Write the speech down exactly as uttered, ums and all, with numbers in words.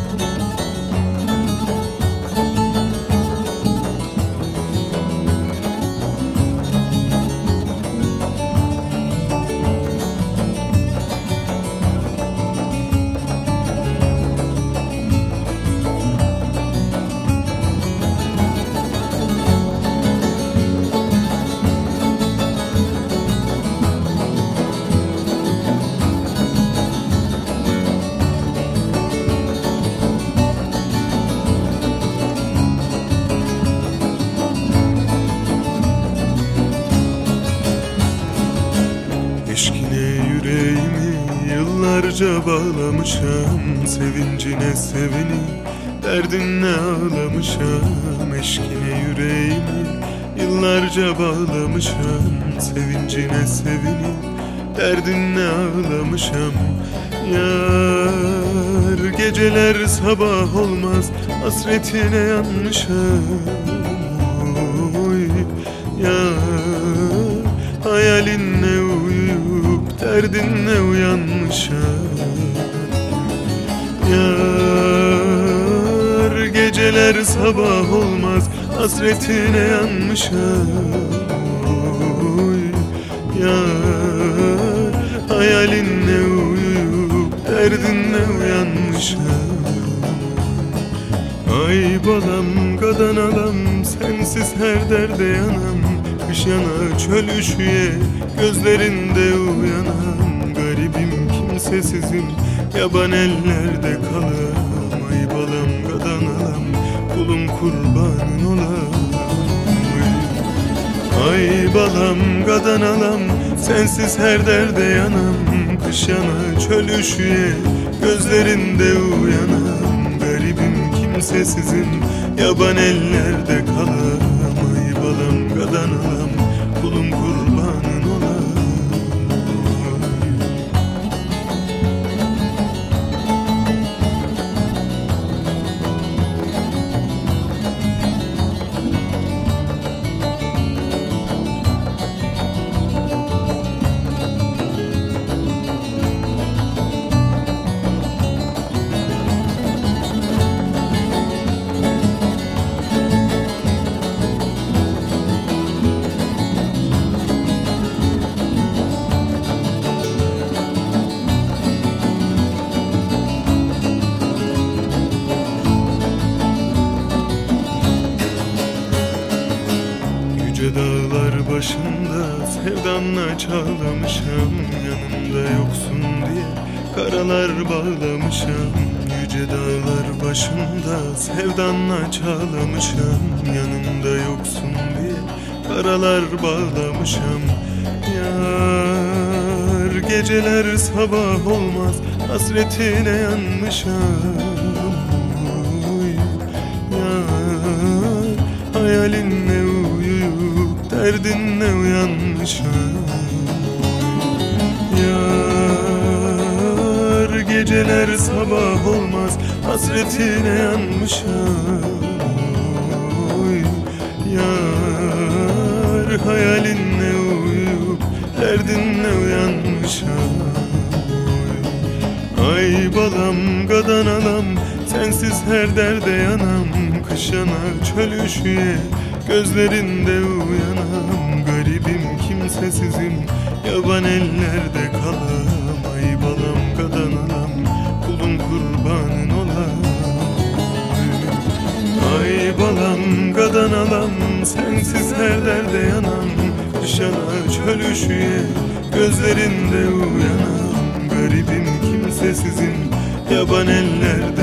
Yıllarca bağlamışam, sevincine sevinip derdinle ağlamışam. Eşkine yüreğimi yıllarca bağlamışam, sevincine sevinip derdinle ağlamışam. Yar geceler sabah olmaz, hasretine yanmışam. Oy, yar hayalinle uyuyup derdinle uyanmışam. Yar geceler sabah olmaz, hasretine yanmışam. Oy, yar hayalinle uyuyup derdinle uyanmışam. Ay balam gadanalam, sensiz her derde yanam. Kış yana çöl üşüye, gözlerinde uyanam. Garibim kimsesizim, yaban ellerde kalam. Ay balam gadanalam, kulum kurbanın olam. Ay balam gadanalam, sensiz her derde yanam. Kış yana çöl üşüye, gözlerinde uyanam. Garibim kimsesizim, yaban ellerde kalam. Ay balam gadanalam, kulum kurbanın olam. Yüce dağlar başında sevdanla çağlamışam. Yanımda yoksun diye karalar bağlamışam. Yüce dağlar başında sevdanla çağlamışam. Yanımda yoksun diye karalar bağlamışam. Yar geceler sabah olmaz, hasretine yanmışam. Oy, yar hayalinle derdinle uyanmışam. Yar geceler sabah olmaz, hasretine yanmışam. Oy, yar hayalinle uyuyup derdinle uyanmışam. Ay balam gadanalam, sensiz her derde yanam. Kış yana çöl üşüye, gözlerinde uyanam. Garibim kimsesizim, yaban ellerde kalam. Ay balam gadanalam, kulum kurbanın olam. Ay balam gadanalam, sensiz her derde yanam. Kış yana çöl üşüye, gözlerinde uyanam. Garibim kimsesizim, yaban ellerde